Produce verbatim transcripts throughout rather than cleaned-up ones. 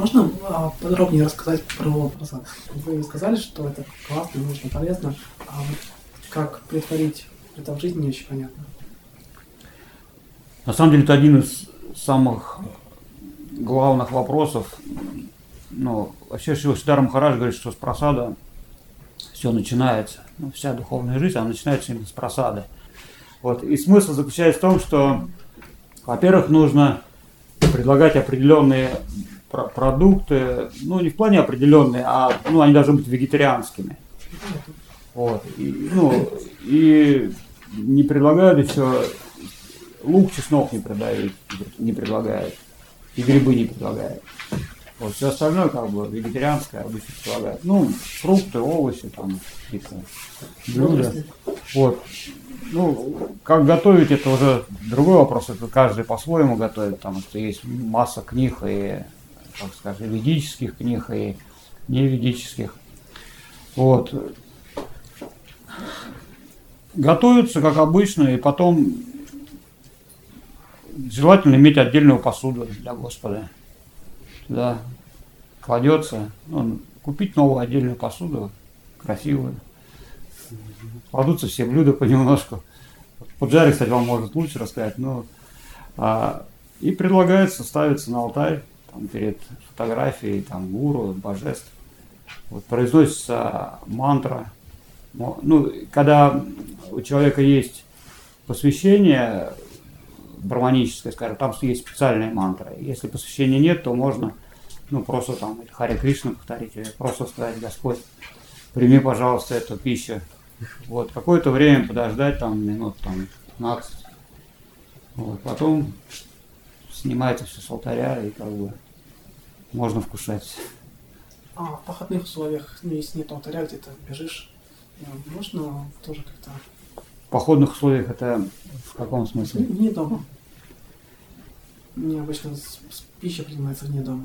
Можно а, подробнее рассказать про просад? Вы сказали, что это классно, нужно, полезно, а вот как претворить это в жизнь, не очень понятно. На самом деле это один из самых главных вопросов. Ну, вообще Шридар Махарадж говорит, что с просада все начинается. Ну, вся духовная жизнь, она начинается именно с просады. Вот. И смысл заключается в том, что, во-первых, нужно предлагать определенные про- продукты, ну, не в плане определенные, а ну, они должны быть вегетарианскими. Вот. И, ну, и не предлагают еще лук, чеснок не продают, не предлагают, и грибы не предлагают. Вот, все остальное, как бы, вегетарианское обычно предлагают. Ну, фрукты, овощи, там, какие-то блюда. Вот. Ну, как готовить, это уже другой вопрос, это каждый по-своему готовит, потому что есть масса книг и, как скажем, ведических книг и неведических. Вот. Готовятся, как обычно, и потом желательно иметь отдельную посуду для Господа. Туда кладется, ну, купить новую отдельную посуду, красивую. Кладутся все блюда понемножку. Пуджари, кстати, вам может лучше рассказать, но а, и предлагается ставиться на алтарь там, перед фотографией там, гуру, божеств. Вот, произносится мантра. Ну, когда у человека есть посвящение браманическое, скажем, там есть специальная мантра. Если посвящения нет, то можно ну, просто там Харе Кришна повторить, или просто сказать: Господь, прими, пожалуйста, эту пищу. Вот, какое-то время подождать, там, минут там, пятнадцать. Вот, потом снимается все с алтаря, и как бы можно вкушать. А в походных условиях, ну, если нет алтаря, где-то бежишь, можно тоже как-то... В походных условиях это в каком смысле? Не дома. Мне обычно с, с пищей принимается вне дома.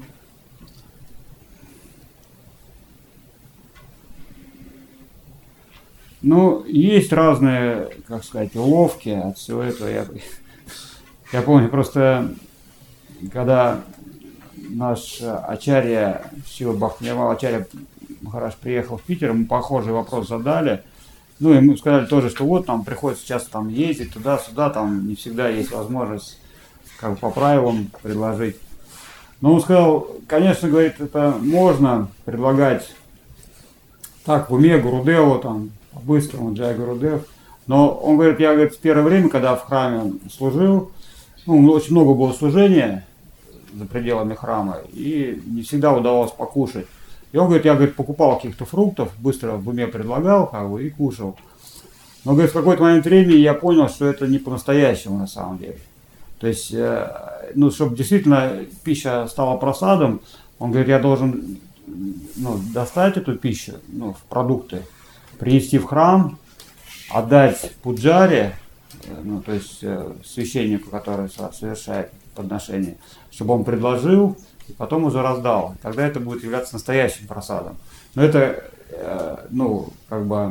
Ну, есть разные, как сказать, уловки от всего этого. Я, я помню, просто когда наш ачарья, Шрила Бхактивинода Ачарья Махарадж приехал в Питер, мы похожий вопрос задали. Ну, и мы сказали тоже, что вот там приходится часто там ездить туда-сюда, там не всегда есть возможность как бы по правилам предложить. Но он сказал, конечно, говорит, это можно предлагать так в уме Гурудеву, там, по-быстрому, Джай Гурудев. Но он говорит, я говорит, в первое время, когда в храме служил, ну, очень много было служения за пределами храма, и не всегда удавалось покушать. И он говорит, я говорит, покупал каких-то фруктов, быстро в уме предлагал, как бы, и кушал. Но говорит, в какой-то момент времени я понял, что это не по-настоящему на самом деле. То есть, э, ну, чтобы действительно пища стала просадом, он говорит, я должен ну, достать эту пищу, ну, в продукты, принести в храм, отдать пуджаре, ну, то есть э, священнику, который совершает подношение, чтобы он предложил, и потом уже раздал. Тогда это будет являться настоящим просадом. Но это, э, ну, как бы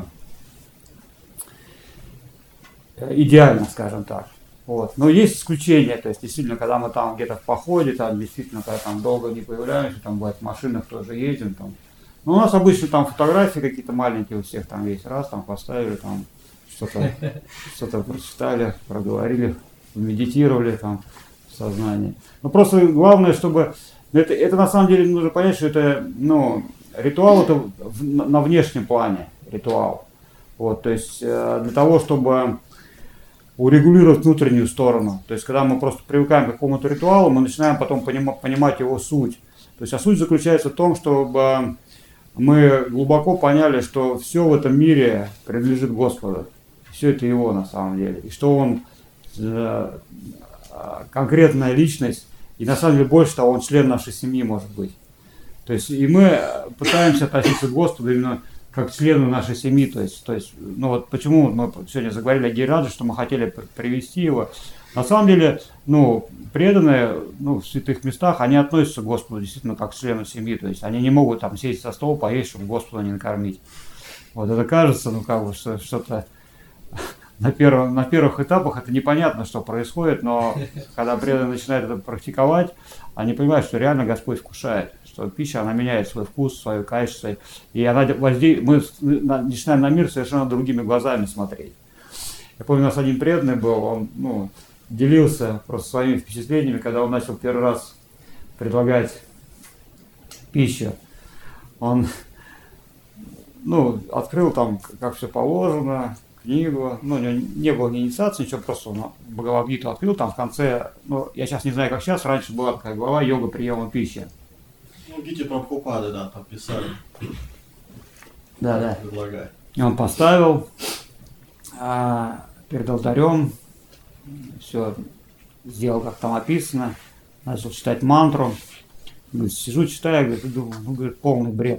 идеально, скажем так. Вот. Но есть исключения, то есть действительно, когда мы там где-то в походе, там действительно, когда там долго не появляемся, там бывает в машинах тоже едем, там. Но у нас обычно там фотографии какие-то маленькие у всех там есть, раз там поставили, там что-то, что-то прочитали, проговорили, медитировали там в сознании. Но просто главное, чтобы это, это на самом деле нужно понять, что это, ну, ритуал это в, на внешнем плане ритуал. Вот, то есть э, для того, чтобы урегулировать внутреннюю сторону. То есть, когда мы просто привыкаем к какому-то ритуалу, мы начинаем потом понима- понимать его суть. То есть, а суть заключается в том, чтобы мы глубоко поняли, что все в этом мире принадлежит Господу. Все это Его на самом деле. И что Он э, конкретная личность, и на самом деле больше того, Он член нашей семьи может быть. То есть, и мы пытаемся относиться к Господу именно как члену нашей семьи, то есть, то есть, ну вот почему мы сегодня заговорили о Гирирадже, что мы хотели привести его. На самом деле, ну, преданные, ну, в святых местах, они относятся к Господу действительно как к члену семьи, то есть они не могут там сесть за стол, поесть, чтобы Господа не накормить. Вот это кажется, ну, как бы, что, что-то на, первом, на первых этапах это непонятно, что происходит, но когда преданные начинают это практиковать, они понимают, что реально Господь вкушает, что пища, она меняет свой вкус, свое качество, и она возде... мы начинаем на мир совершенно другими глазами смотреть. Я помню, у нас один преданный был, он ну, делился просто своими впечатлениями, когда он начал первый раз предлагать пищу. Он ну, открыл там, как все положено, книгу, ну, у него не было ни инициации, ничего, просто он Бхагавад-гиту открыл, там в конце, ну, я сейчас не знаю, как сейчас, раньше была такая глава йога приема пищи. Ну, Гите Прабхупады, да, там писали. Да, да. Предлагай. И он поставил а, перед алтарем, все сделал, как там описано, начал читать мантру. Говорит, сижу, читаю, говорит, и думаю, ну, говорит, полный бред.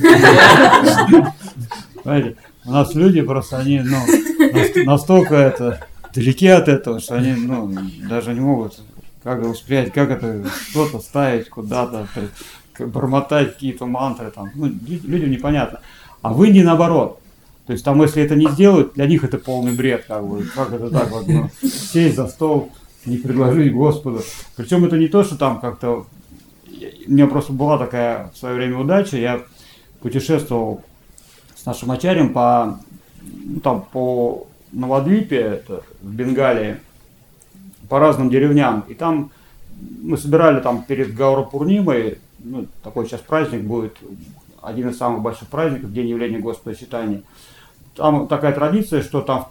Знаете, у нас люди просто, они, ну, настолько это, далеки от этого, что они, ну, даже не могут как восприять, как это, что-то ставить куда-то, бормотать какие-то мантры, там, ну, людям непонятно. А в Индии наоборот. То есть там, если это не сделают, для них это полный бред, как бы, как это так вот, ну, сесть за стол, не предложить Господу. Причем это не то, что там как-то, у меня просто была такая в свое время удача, я путешествовал с нашим ачарьем по, ну, там, по Навадвипе, это в Бенгалии, по разным деревням, и там мы собирали там перед Гаура-Пурнимой, ну, такой сейчас праздник будет, один из самых больших праздников, День явления Господа Чайтаньи. Там такая традиция, что там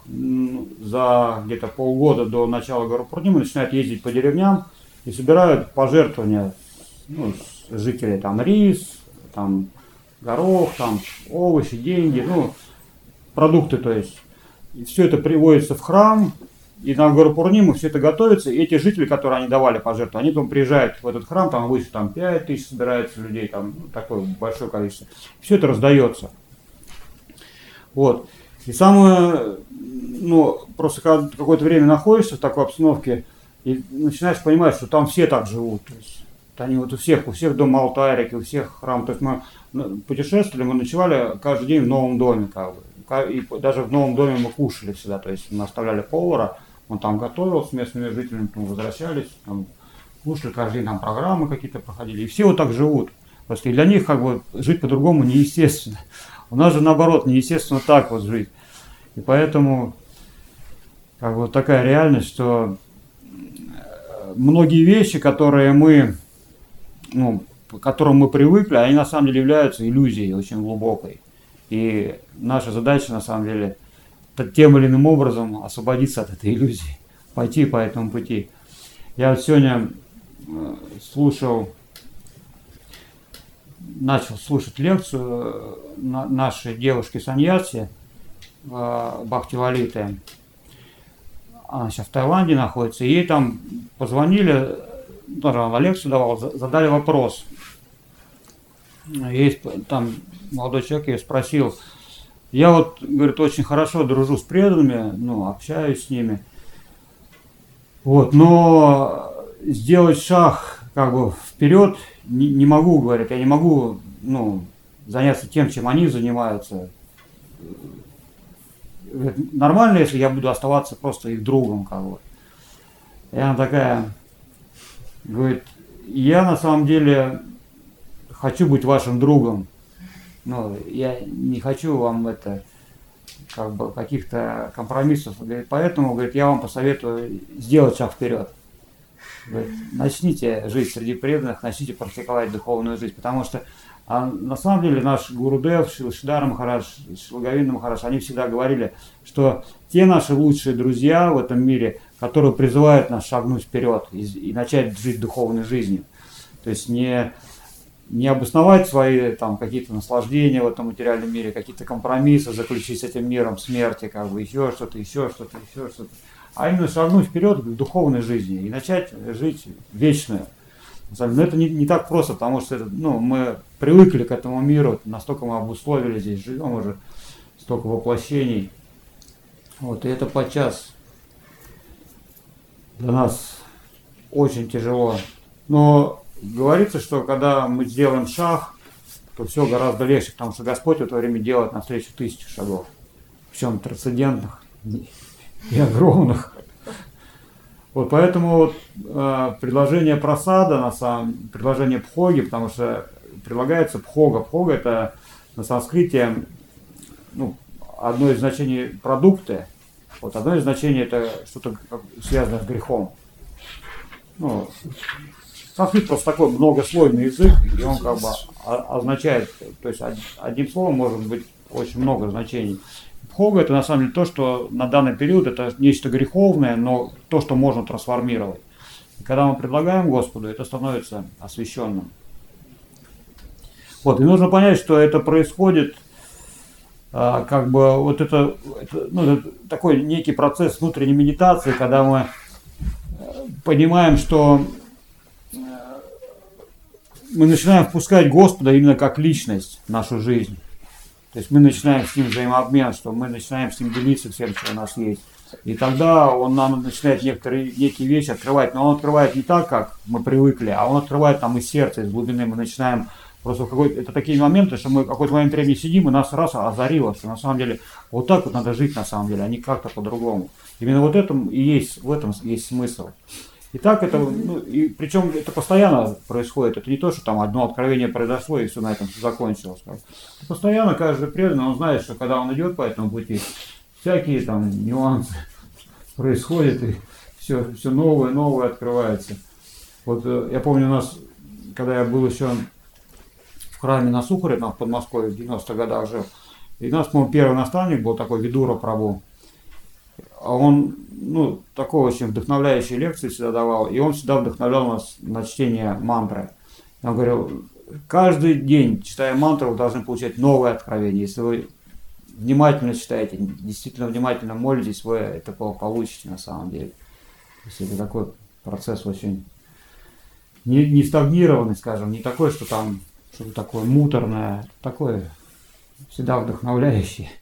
за где-то полгода до начала Гаура-Пурнимы начинают ездить по деревням и собирают пожертвования, ну, жителей, там рис, там горох, там овощи, деньги, ну, продукты, то есть. И все это приводится в храм, и на Гаура-Пурниму все это готовится, и эти жители, которые они давали пожертвования, они там приезжают в этот храм, там выше там пять тысяч собирается людей, там ну, такое большое количество. Все это раздается. Вот. И самое, ну, просто когда какое-то время находишься в такой обстановке, и начинаешь понимать, что там все так живут. То есть, они вот у всех, у всех дома алтарики, у всех храм. То есть мы путешествовали, мы ночевали каждый день в новом доме, как бы. И даже в новом доме мы кушали всегда. То есть мы оставляли повара, он там готовил с местными жителями, потом возвращались, там, кушали, каждый день там программы какие-то проходили. И все вот так живут. Просто и для них как бы жить по-другому неестественно. У нас же наоборот неестественно так вот жить. И поэтому как бы вот такая реальность, что многие вещи, которые мы, ну, к которым мы привыкли, они на самом деле являются иллюзией очень глубокой. И наша задача на самом деле тем или иным образом освободиться от этой иллюзии, пойти по этому пути. Я вот сегодня слушал, начал слушать лекцию нашей девушки Саньяси, Бхакти Лалиты. Она сейчас в Таиланде находится. И ей там позвонили, тоже она лекцию давала, задали вопрос. Ей там молодой человек ее спросил: я вот, говорит, очень хорошо дружу с преданными, ну, общаюсь с ними, вот, но сделать шаг как бы вперед не, не могу, говорит, я не могу, ну, заняться тем, чем они занимаются. Говорит, нормально, если я буду оставаться просто их другом, как бы. И она такая, говорит, я на самом деле хочу быть вашим другом. Ну, я не хочу вам это, как бы, каких-то компромиссов. Говорит, поэтому, говорит, я вам посоветую сделать шаг вперед. Говорит, начните жить среди преданных, начните практиковать духовную жизнь. Потому что а на самом деле наш Гурудев, Шилшидхара Махарадж, Шрила Говинда Махарадж, они всегда говорили, что те наши лучшие друзья в этом мире, которые призывают нас шагнуть вперед и, и начать жить духовной жизнью. То есть не... не обосновать свои там какие-то наслаждения в этом материальном мире, какие-то компромиссы заключить с этим миром смерти, как бы еще что-то, еще что-то, еще что-то, а именно шагнуть вперед к духовной жизни и начать жить вечную. Но это не, не так просто, потому что это, ну, мы привыкли к этому миру, настолько мы обусловили здесь, живем уже, столько воплощений. Вот, и это подчас для нас очень тяжело. Но говорится, что когда мы сделаем шаг, то все гораздо легче, потому что Господь в это время делает навстречу тысячу шагов, причем трансцендентных, и огромных. Вот поэтому вот, э, предложение просада, на самом предложение пхоги, потому что прилагается пхога. Пхога это на санскрите, ну, одно из значений продукты, вот одно из значений это что-то связанное с грехом. Ну, санскрит просто такой многослойный язык, и он как бы означает, то есть одним словом может быть очень много значений. Пхога это на самом деле то, что на данный период это нечто греховное, но то, что можно трансформировать. И когда мы предлагаем Господу, это становится освященным. Вот, и нужно понять, что это происходит, а, как бы вот это, это, ну, это такой некий процесс внутренней медитации, когда мы понимаем, что мы начинаем впускать Господа именно как личность в нашу жизнь. То есть мы начинаем с ним взаимообмен, что мы начинаем с ним делиться всем, что у нас есть. И тогда он нам начинает некоторые некие вещи открывать. Но он открывает не так, как мы привыкли, а он открывает нам из сердца, из глубины. Мы начинаем просто какой-то... Это такие моменты, что мы в какой-то момент времени сидим, и нас раз озарило, что на самом деле вот так вот надо жить на самом деле, а не как-то по-другому. Именно вот этом и есть, в этом есть смысл. И так это, ну, и причем это постоянно происходит. Это не то, что там одно откровение произошло и все на этом закончилось. Это постоянно каждый преданный, он знает, что когда он идет по этому пути, всякие там нюансы происходят, и все, все новое, новое открывается. Вот я помню, у нас, когда я был еще в храме на Сухаре, там в Подмосковье, в девяностых годах жил, и у нас, по-моему, первый наставник был такой Видура Прабху. А он, ну, такой очень вдохновляющие лекции всегда давал, и он всегда вдохновлял нас на чтение мантры. Он говорил, каждый день, читая мантру, вы должны получать новое откровение. Если вы внимательно читаете, действительно внимательно молитесь, вы это получите на самом деле. То есть это такой процесс очень не, не стагнированный, скажем, не такой, что там что-то такое муторное, такое всегда вдохновляющее.